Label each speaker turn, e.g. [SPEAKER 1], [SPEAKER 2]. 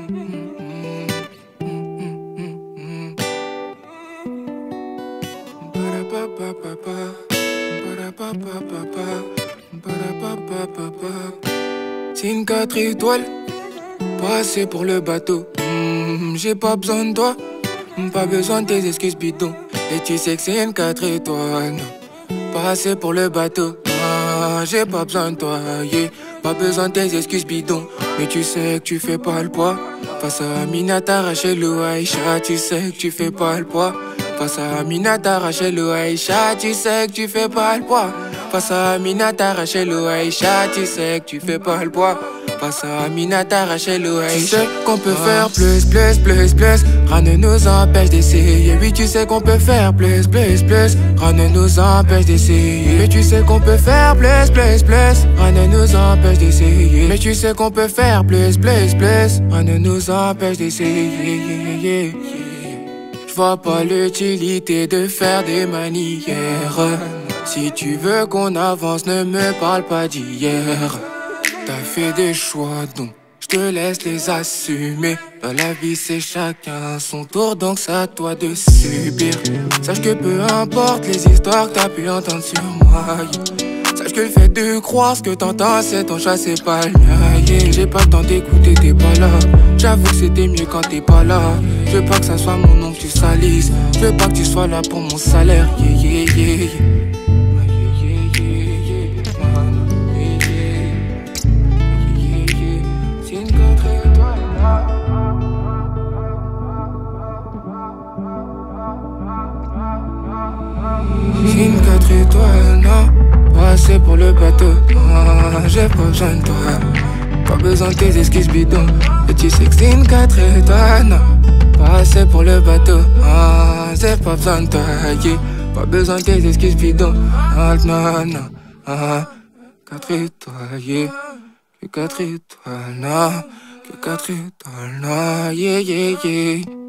[SPEAKER 1] C'est une 4 étoiles, pas assez pour le bateau. J'ai pas besoin de toi, pas besoin de tes excuses bidons. Et tu sais que c'est une 4 étoiles, pas assez pour le bateau. J'ai pas besoin de toi, yeah. Pas besoin de tes excuses bidons. Mais tu sais que tu fais pas le poids. Face à Amina, t'arraches le Aïcha. Tu sais que tu fais pas le poids. Face à Amina, t'arraches le Aïcha. Tu sais que tu fais pas le poids. Face à Amina, t'arraches le Aïcha. Tu sais que tu fais pas le poids. Face à Amina, t'arraches le Aïcha. Tu sais qu'on peut faire plus. Rien ne nous empêche d'essayer. Oui, tu sais qu'on peut faire plus. Rien ne nous empêche d'essayer. Mais tu sais qu'on peut faire plus. Rien ne nous empêche d'essayer. Mais tu sais qu'on peut faire plus. Rien ne nous empêche d'essayer. J'vois pas l'utilité de faire des manières. Si tu veux qu'on avance, ne me parle pas d'hier. T'as fait des choix, donc je te laisse les assumer. Dans la vie, c'est chacun son tour, donc c'est à toi de subir. Sache que peu importe les histoires que t'as pu entendre sur moi, sache que le fait de croire ce que t'entends, c'est ton chat, c'est pas le mien, yeah. J'ai pas le temps d'écouter, t'es pas là. J'avoue que c'était mieux quand t'es pas là. Je veux pas que ça soit mon nom que tu salisses. Je veux pas que tu sois là pour mon salaire, yeah. J'ai une 4 étoiles, non, pas assez pour le bateau. J'ai pas besoin de toi, pas besoin de tes excuses bidons. Et tu sais que c'est une 4 étoiles, non, pas assez pour le bateau. J'ai pas besoin de toi, yeah. Pas besoin de tes excuses bidons. Non, 4 étoiles, yeah. Que 4 étoiles, non, que 4 étoiles, non, yeah.